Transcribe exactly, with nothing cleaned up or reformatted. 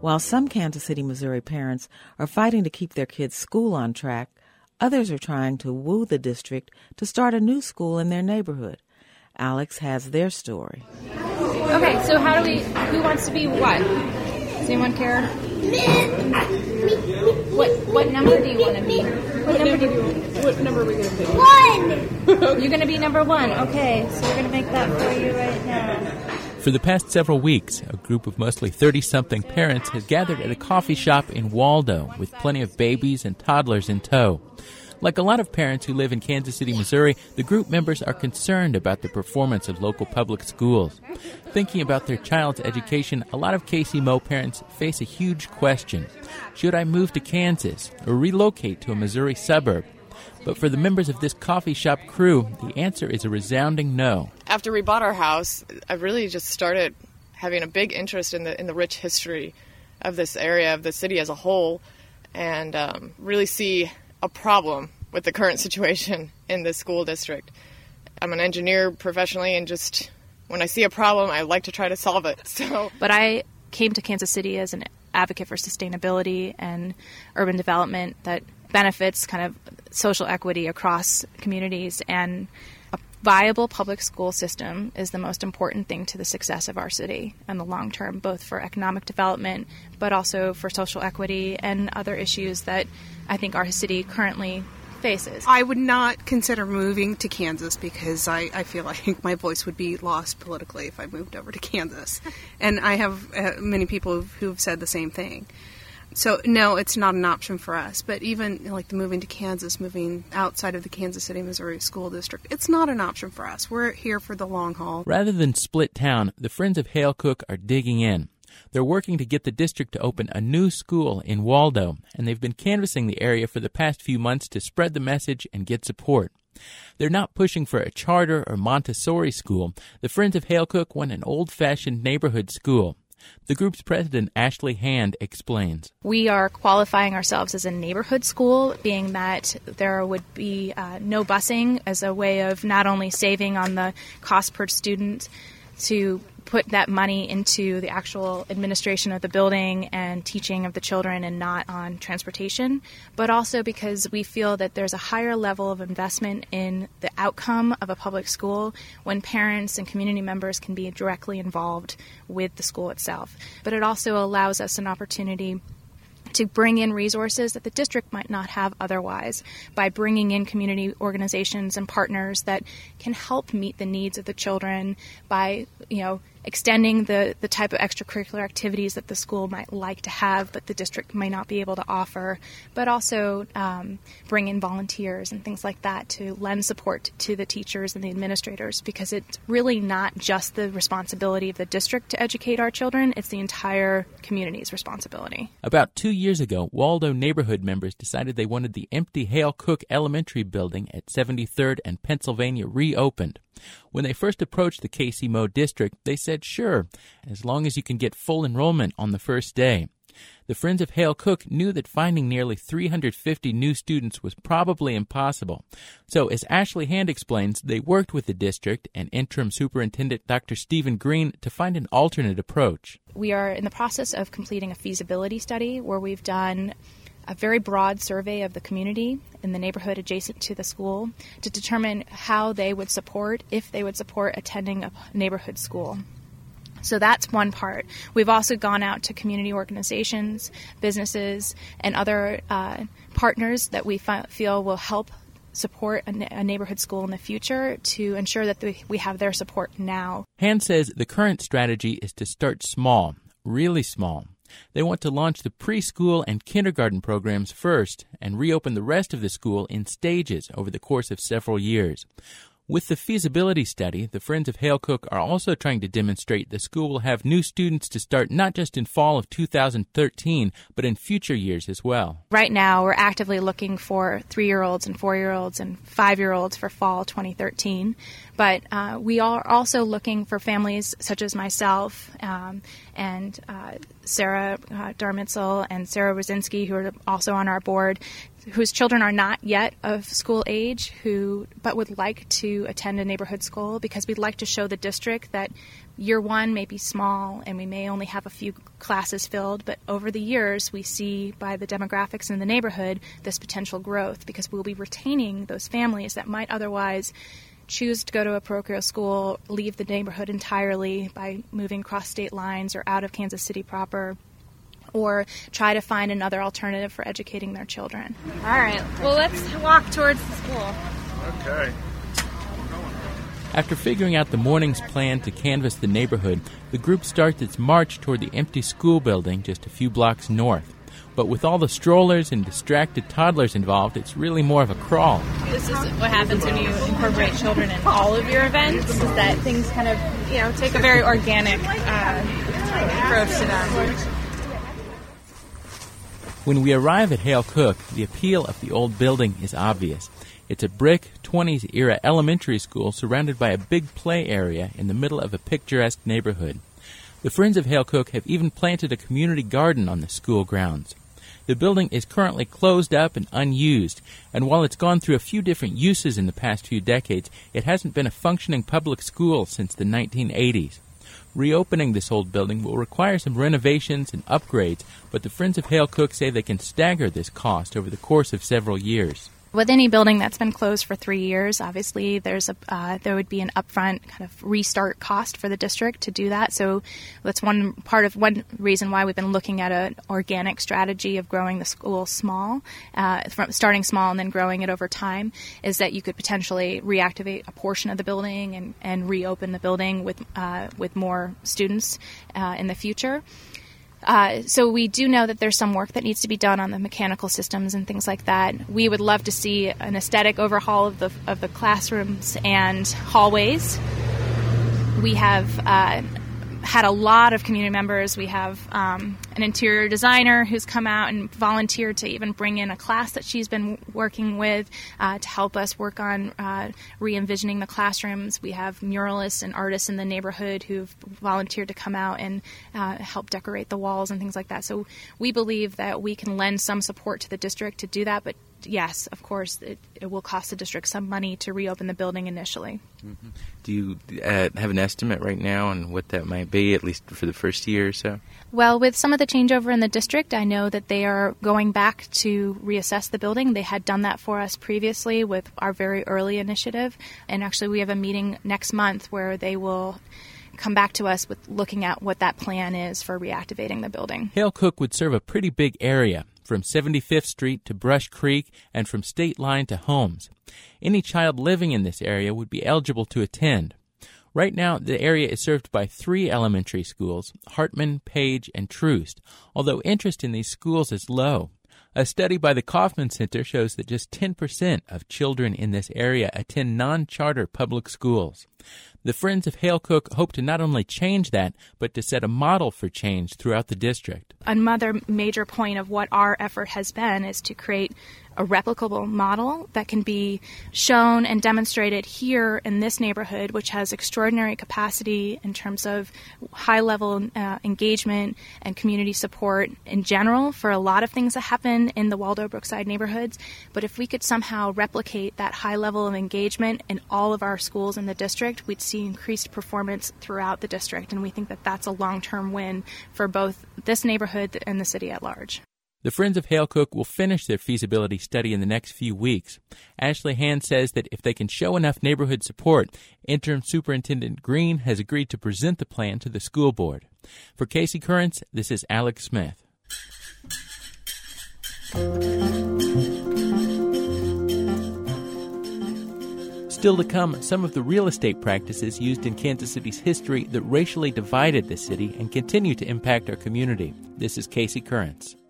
While some Kansas City, Missouri parents are fighting to keep their kids' school on track, others are trying to woo the district to start a new school in their neighborhood. Alex has their story. Okay, so how do we, who wants to be what? Does anyone care? What what number do you want to be? What, what number do you want? What number are we going to be? One! You're going to be number one. Okay, so we're going to make that for you right now. For the past several weeks, a group of mostly thirty-something parents has gathered at a coffee shop in Waldo with plenty of babies and toddlers in tow. Like a lot of parents who live in Kansas City, Missouri, the group members are concerned about the performance of local public schools. Thinking about their child's education, a lot of K C M O parents face a huge question. Should I move to Kansas or relocate to a Missouri suburb? But for the members of this coffee shop crew, the answer is a resounding no. After we bought our house, I really just started having a big interest in the in the rich history of this area, of the city as a whole, and um, really see a problem with the current situation in the school district. I'm an engineer professionally, and just when I see a problem, I like to try to solve it. So, But I came to Kansas City as an advocate for sustainability and urban development that benefits kind of social equity across communities, and a viable public school system is the most important thing to the success of our city in the long term, both for economic development, but also for social equity and other issues that I think our city currently faces. I would not consider moving to Kansas because I, I feel like my voice would be lost politically if I moved over to Kansas. And I have uh, many people who have said the same thing. So, no, it's not an option for us. But even like the moving to Kansas, moving outside of the Kansas City, Missouri school district, it's not an option for us. We're here for the long haul. Rather than split town, the Friends of Hale Cook are digging in. They're working to get the district to open a new school in Waldo, and they've been canvassing the area for the past few months to spread the message and get support. They're not pushing for a charter or Montessori school. The Friends of Hale Cook want an old-fashioned neighborhood school. The group's president, Ashley Hand, explains. We are qualifying ourselves as a neighborhood school, being that there would be uh, no busing as a way of not only saving on the cost per student to put that money into the actual administration of the building and teaching of the children and not on transportation, but also because we feel that there's a higher level of investment in the outcome of a public school when parents and community members can be directly involved with the school itself. But it also allows us an opportunity to bring in resources that the district might not have otherwise by bringing in community organizations and partners that can help meet the needs of the children by, you know, extending the, the type of extracurricular activities that the school might like to have but the district may not be able to offer, but also um, bring in volunteers and things like that to lend support to the teachers and the administrators, because it's really not just the responsibility of the district to educate our children, it's the entire community's responsibility. About two years ago, Waldo neighborhood members decided they wanted the empty Hale Cook Elementary building at seventy-third and Pennsylvania reopened. When they first approached the K C M O district, they said, sure, as long as you can get full enrollment on the first day. The Friends of Hale Cook knew that finding nearly three hundred fifty new students was probably impossible. So, as Ashley Hand explains, they worked with the district and interim superintendent Doctor Stephen Green to find an alternate approach. We are in the process of completing a feasibility study where we've done a very broad survey of the community in the neighborhood adjacent to the school to determine how they would support, if they would support attending a neighborhood school. So that's one part. We've also gone out to community organizations, businesses, and other uh, partners that we fi- feel will help support a, na- a neighborhood school in the future to ensure that the, we have their support now. Hand says the current strategy is to start small, really small. They want to launch the preschool and kindergarten programs first and reopen the rest of the school in stages over the course of several years. With the feasibility study, the Friends of Hale Cook are also trying to demonstrate the school will have new students to start not just in fall of two thousand thirteen, but in future years as well. Right now, we're actively looking for three-year-olds and four-year-olds and five-year-olds for fall twenty thirteen. But uh, we are also looking for families such as myself um, and uh, Sarah uh, Darmitzel and Sarah Rosinski, who are also on our board, whose children are not yet of school age, who but would like to attend a neighborhood school, because we'd like to show the district that year one may be small and we may only have a few classes filled, but over the years we see by the demographics in the neighborhood this potential growth, because we'll be retaining those families that might otherwise choose to go to a parochial school, leave the neighborhood entirely by moving across state lines or out of Kansas City proper, or try to find another alternative for educating their children. All right, well, let's walk towards the school. Okay. After figuring out the morning's plan to canvass the neighborhood, the group starts its march toward the empty school building just a few blocks north. But with all the strollers and distracted toddlers involved, it's really more of a crawl. This is what happens when you incorporate children in all of your events, is that things kind of, you know, take a very organic uh, approach to them. When we arrive at Hale Cook, the appeal of the old building is obvious. It's a brick, twenties-era elementary school surrounded by a big play area in the middle of a picturesque neighborhood. The Friends of Hale Cook have even planted a community garden on the school grounds. The building is currently closed up and unused, and while it's gone through a few different uses in the past few decades, it hasn't been a functioning public school since the nineteen eighties. Reopening this old building will require some renovations and upgrades, but the Friends of Hale Cook say they can stagger this cost over the course of several years. With any building that's been closed for three years, obviously there's a uh, there would be an upfront kind of restart cost for the district to do that. So that's one part of one reason why we've been looking at an organic strategy of growing the school small, uh, from starting small and then growing it over time, is that you could potentially reactivate a portion of the building and, and reopen the building with uh, with more students uh, in the future. Uh, so we do know that there's some work that needs to be done on the mechanical systems and things like that. We would love to see an aesthetic overhaul of the of the classrooms and hallways. We have uh, had a lot of community members. We have um, an interior designer who's come out and volunteered to even bring in a class that she's been working with uh, to help us work on uh, re-envisioning the classrooms. We have muralists and artists in the neighborhood who've volunteered to come out and uh, help decorate the walls and things like that. So we believe that we can lend some support to the district to do that, but yes, of course, it, it will cost the district some money to reopen the building initially. Mm-hmm. Do you uh, have an estimate right now on what that might be, at least for the first year or so? Well, with some of the changeover in the district, I know that they are going back to reassess the building. They had done that for us previously with our very early initiative. And actually, we have a meeting next month where they will come back to us with looking at what that plan is for reactivating the building. Hale Cook would serve a pretty big area, from seventy-fifth Street to Brush Creek and from State Line to Holmes. Any child living in this area would be eligible to attend. Right now, the area is served by three elementary schools, Hartman, Page, and Troost, although interest in these schools is low. A study by the Kauffman Center shows that just ten percent of children in this area attend non-charter public schools. The Friends of Hale Cook hope to not only change that, but to set a model for change throughout the district. Another major point of what our effort has been is to create a replicable model that can be shown and demonstrated here in this neighborhood, which has extraordinary capacity in terms of high-level uh, engagement and community support in general for a lot of things that happen in the Waldo Brookside neighborhoods. But if we could somehow replicate that high level of engagement in all of our schools in the district, we'd see increased performance throughout the district, and we think that that's a long-term win for both this neighborhood and the city at large. The Friends of Hale Cook will finish their feasibility study in the next few weeks. Ashley Hand says that if they can show enough neighborhood support, Interim Superintendent Green has agreed to present the plan to the school board. For Casey Currents, this is Alex Smith. Still to come, some of the real estate practices used in Kansas City's history that racially divided the city and continue to impact our community. This is Casey Currents.